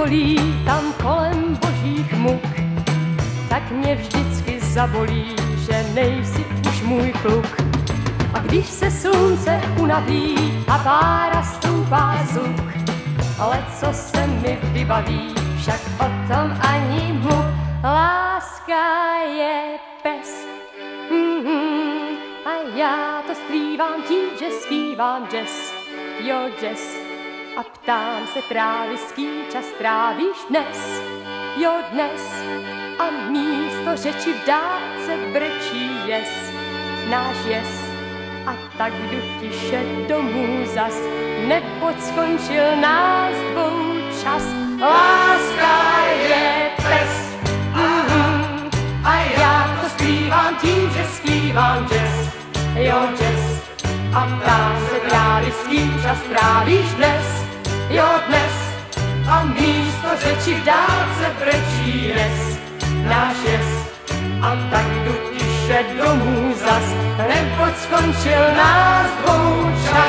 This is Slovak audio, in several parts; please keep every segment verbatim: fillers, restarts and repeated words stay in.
nebolí tam kolem božích muk, tak mě vždycky zabolí, že nejsi už můj kluk. A když se slunce unaví a pára stoupá z luk, ale co se mi vybaví, však o tom ani mluv. Láska je pes, mm-hmm. A já to skrývám tím, že zpívám jazz, jo jazz. A ptám se trávy, ský čas trávíš dnes, jo dnes. A místo řeči v dálce brečí jes, náš jes. A tak jdu tiše domů zas, neboť skončil nás dvou čas. Láska je pes, mm-hmm. A já to zpívám tím, že zpívám jazz, jo jazz. A ptám se trávy, s kým čas trávíš dnes, jo dnes. A místo řeči v dálce brečí jes, náš jes. A tak jdu tiše domů zas, neboť skončil nás dvou čas.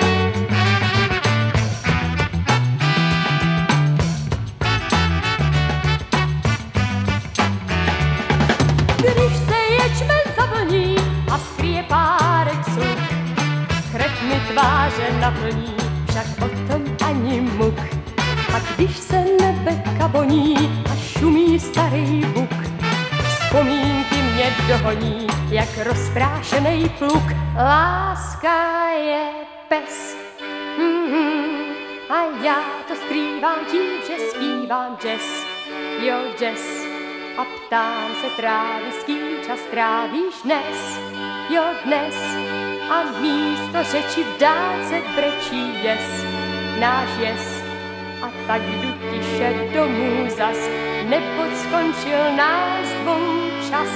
Když se ječmen zavlní a skryje párek suk, krev mi tváře naplní, však o tom ani muk. A když se nebe kaboní a šumí starý buk, vzpomínky mě dohoní, jak rozprášenej pluk. Láska je pes, mm-hmm. A já to skrývám tím, že zpívám jazz, jo jazz. A ptám se trávy, s kým čas trávíš dnes, jo dnes. A místo řeči v dálce brečí jes, náš jes. A tak jdu tiše domů zas, neboť skončil nás dvou čas.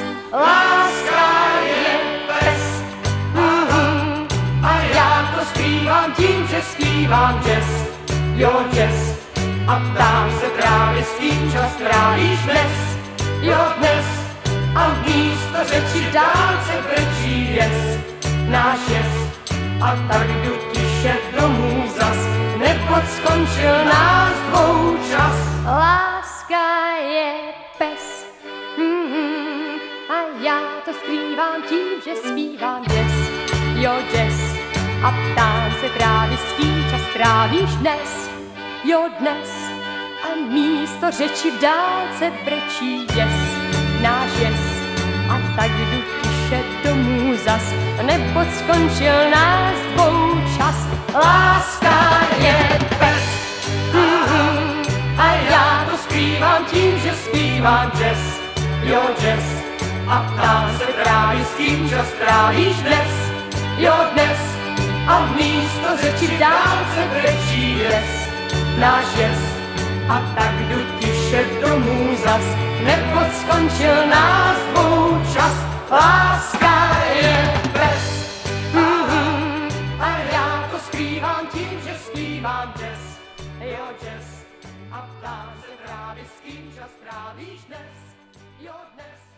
Láska je pes, mm-hmm. A já to zpívám tím, že zpívám jazz, jo jazz. A ptám se trávy, s kým čas trávíš dnes, jo dnes. A místo řeči v dálce brečí jes, náš jes. A tak jdu tiše domů zas, neboť skončil nás dvou čas. Láska je pes, mm-hmm. A já to skrývám tím, že zpívám jazz, jo jazz. A ptám se trávy, s kým čas trávíš dnes, jo dnes. A místo řeči v dálce brečí jes, náš jes. A tak jdu tiše domů zas, neboť skončil nás dvou čas. Láska je pes, mm-hmm. A já to skrývám tím, že zpívám jazz, jo jazz. A ptám se trávy, s kým čas trávíš dnes, jo dnes. A místo řeči v dálce brečí jes, náš jes. A tak jdu tiše domů zas, neboť skončil nás dvou čas. Láska je pes, mm-hmm. A já to skrývám tím, že zpívám jazz, jo jazz. A ptám se trávy, s kým čas trávíš dnes, jo dnes.